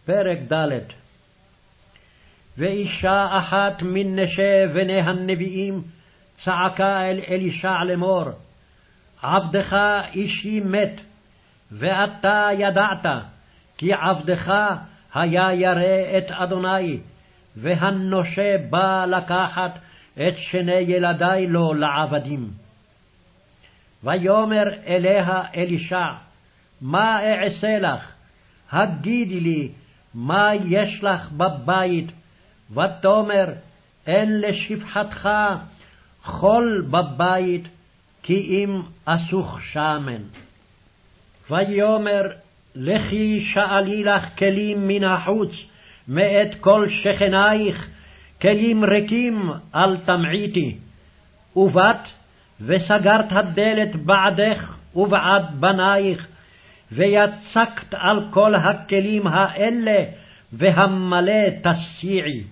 פרק ד'. ואישה אחת מן נשי בני הנביאים צעקה אל אלישע לאמור, עבדך אישי מת, ואתה ידעת, כי עבדך היה ירא את אדוני, והנושה בא לקחת את שני ילדי לו לעבדים. ויאמר אליה אלישע, מה אעשה לך? הגידי לי, מה יש לך בבית? ותאמר, אין לשפחתך חול בבית, כי אם אסוך שמן. ויאמר, לכי שאלי לך כלים מן החוץ, מאת כל שכנייך, כלים ריקים אל תמעיטי. ובאת וסגרת הדלת בעדך ובעד בנייך, ויצקת על כל הכלים האלה, והמלא תסיעי.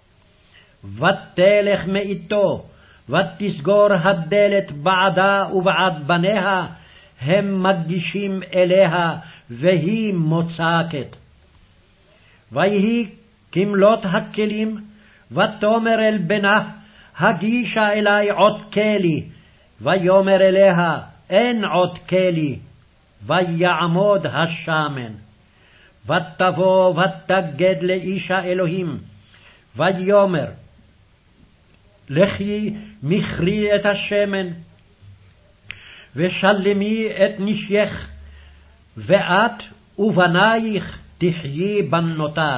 ותלך מאיתו, ותסגור הדלת בעדה ובעד בניה, הם מגישים אליה, והיא מוצקת. ויהי כמלות הכלים, ותאמר אל בנה, הגישה אלי עוד כלי. ויאמר אליה, אין עוד כלי. ויעמוד השמן. ותבוא ותגד לאישה אלוהים, ויאמר, לכי מכרי את השמן, ושלמי את נשייך, ואת ובנייך תחיי בנותר.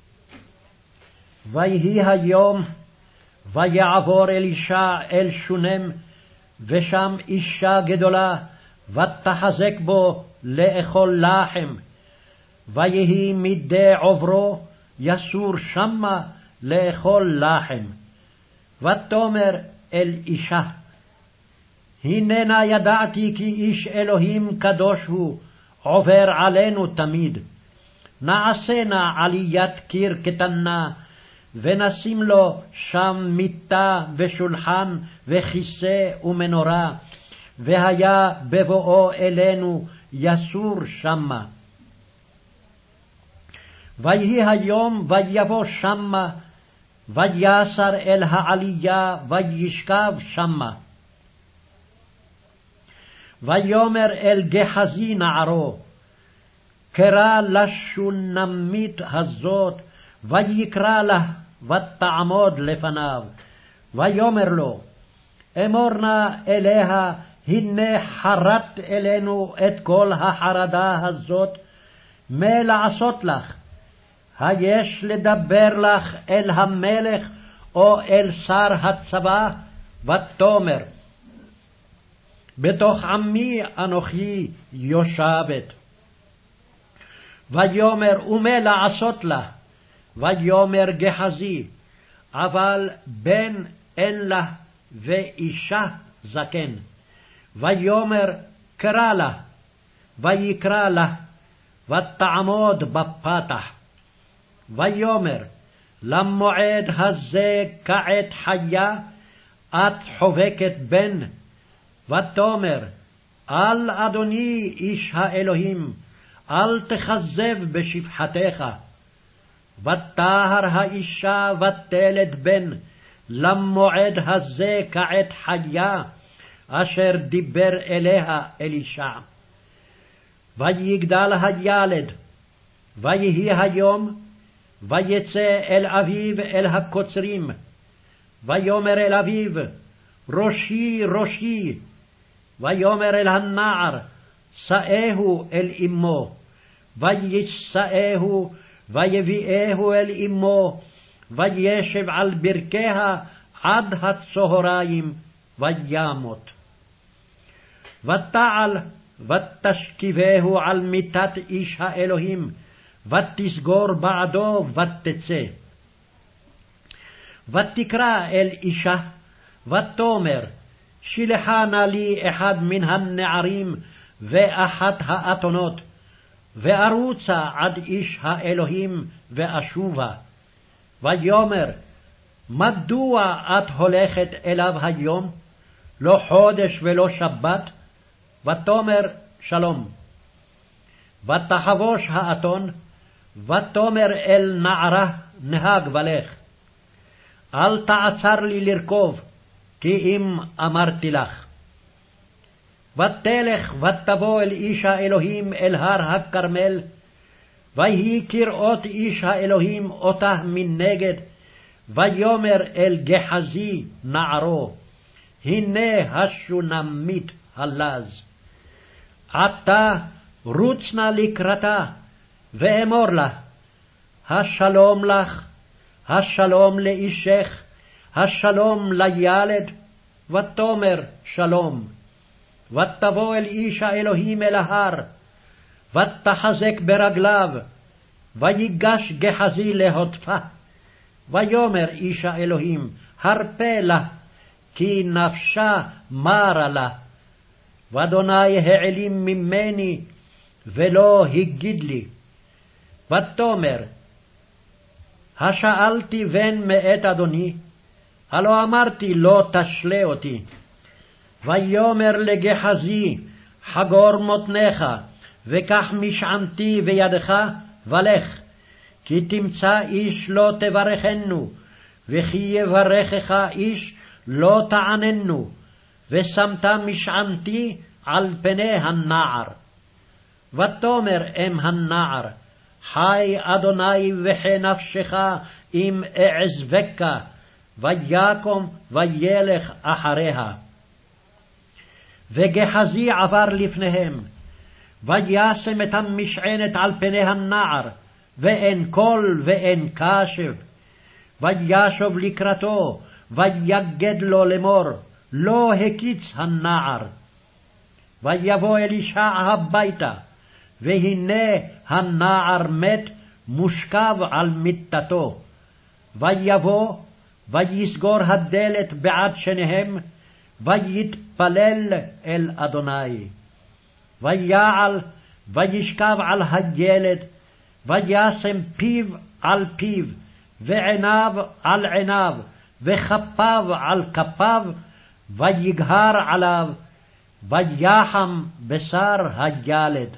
ויהי היום, ויעבור אלישע אל שונם, ושם אישה גדולה, ותחזק בו לאכול לחם. ויהי מדי עוברו, יסור שמה לאכול לחם. ותאמר אל אישה, הננה ידעתי כי איש אלוהים קדוש הוא, עובר עלינו תמיד. נעשה נא עליית קיר קטנה, ונשים לו שם מיטה ושולחן וכיסא ומנורה, והיה בבואו אלינו יסור שמה. ויהי היום ויבוא שמה, ויסר אל העלייה, וישכב שמה. ויאמר אל גחזי נערו, קרא לשונמית הזאת, ויקרא לה, ותעמוד לפניו. ויאמר לו, אמור נא אליה, הנה חרת אלינו את כל החרדה הזאת, מה לעשות לך? היש לדבר לך אל המלך או אל שר הצבא? ותאמר, בתוך עמי אנוכי יושבת. ויאמר, ומה לעשות לה? ויאמר גחזי, אבל בן אין לה, ואישה זקן. ויאמר, קרא לה, ויקרא לה, ותעמוד בפתח. ויאמר, למועד הזה כעת חיה, את חובקת בן. ותאמר, אל אדוני איש האלוהים, אל תכזב בשפחתך. ותהר האישה ותלד בן, למועד הזה כעת חיה, אשר דיבר אליה אלישע. ויגדל הילד, ויהי היום, ויצא אל אביו אל הקוצרים. ויאמר אל אביו, ראשי ראשי. ויאמר אל הנער, שאהו אל אמו. וישאהו, ויביאהו אל אמו, וישב על ברכיה עד הצהריים, וימות. ותעל, ותשכיבהו על מיטת איש האלוהים, ותסגור בעדו, ותצא. ותקרא אל אישה, ותאמר, שלחה נא לי אחד מן הנערים ואחת האתונות, וארוצה עד איש האלוהים ואשובה. ויאמר, מדוע את הולכת אליו היום, לא חודש ולא שבת? ותאמר, שלום. ותחבוש האתון, ותאמר אל נערה נהג ולך, אל תעצר לי לרכוב, כי אם אמרתי לך. ותלך ותבוא אל איש האלוהים אל הר הכרמל, ויהי כראות איש האלוהים אותה מנגד, ויאמר אל גחזי נערו, הנה השונמית הלז. עתה רוץ נא לקראתה, ואמור לה, השלום לך, השלום לאישך, השלום לילד, ותאמר שלום. ותבוא אל איש האלוהים אל ההר, ותחזק ברגליו, ויגש גחזי להוטפה. ויאמר איש האלוהים, הרפה לה, כי נפשה מרה לה. ואדוני העלים ממני, ולא הגיד לי. ותאמר, השאלתי בן מאת אדוני, הלא אמרתי לא תשלה אותי. ויאמר לגחזי, חגור מותניך, וקח משענתי בידך, ולך, כי תמצא איש לא תברכנו, וכי יברכך איש לא תעננו, ושמת משענתי על פני הנער. ותאמר אם הנער, חי אדוני וחי נפשך אם אעזבך, ויקום וילך אחריה. וגחזי עבר לפניהם, וישם את המשענת על פני הנער, ואין קול ואין קשב. וישוב לקראתו, ויגד לו לאמור, לא הקיץ הנער. ויבוא אלישע הביתה, והנה הנער מת מושכב על מיטתו. ויבוא, ויסגור הדלת בעד שניהם, ויתפלל אל אדוני. ויעל, וישכב על הילד, וישם פיו על פיו, ועיניו על עיניו, וכפיו על כפיו, ויגהר עליו, ויחם בשר הילד.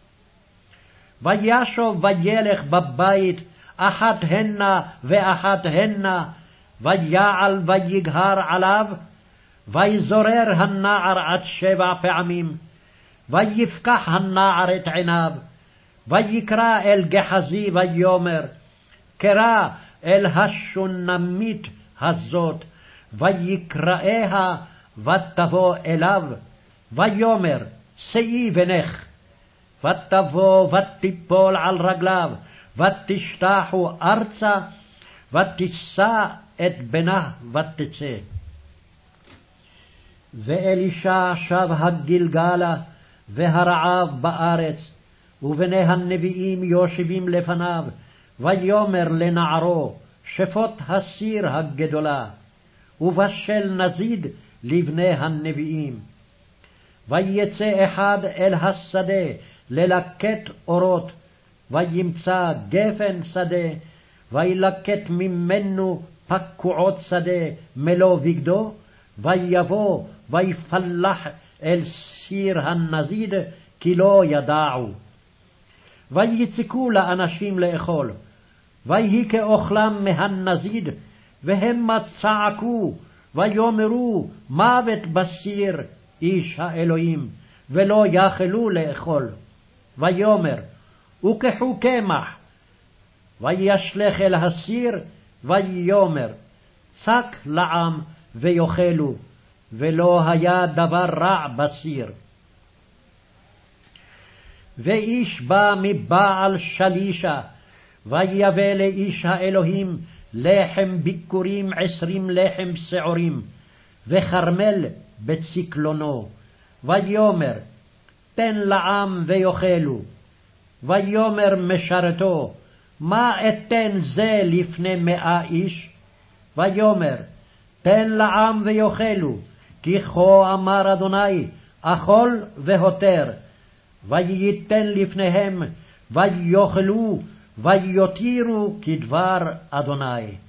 וישוב וילך בבית, אחת הנה ואחת הנה, ויעל ויגהר עליו, ויזורר הנער עד 7 פעמים, ויפקח הנער את עיניו, ויקרא אל גחזי ויאמר, קרא אל השונמית הזאת, ויקראיה ותבוא אליו, ויאמר, שאי בנך. ותבוא ותיפול על רגליו, ותשתחו ארצה, ותישא את בנה ותצא. ואלישע שב הגלגלה, והרעב בארץ, ובני הנביאים יושבים לפניו, ויאמר לנערו, שפוט הסיר הגדולה, ובשל נזיד לבני הנביאים. ויצא אחד אל השדה ללקט אורות, וימצא גפן שדה, וילקט ממנו פקועות שדה מלוא בגדו, ויבוא ויפלח אל סיר הנזיד, כי לא ידעו. ויצקו לאנשים לאכול, ויהי כאוכלם מהנזיד, והמה צעקו, ויאמרו, מוות בסיר איש האלוהים, ולא יכלו לאכול. ויאמר, וקחו קמח, וישלך אל הסיר, ויאמר, צק לעם ויאכלו, ולא היה דבר רע בסיר. ואיש בא מבעל שלישה, ויבא לאיש האלוהים לחם ביקורים 20 לחם שעורים, וכרמל בצקלונו. ויאמר, תן לעם ויאכלו. ויאמר משרתו, מה אתן זה לפני 100 איש? ויאמר, תן לעם ויאכלו, כי כה אמר אדוני, אכול והותר. וייתן לפניהם, ויאכלו, ויותירו כדבר אדוני.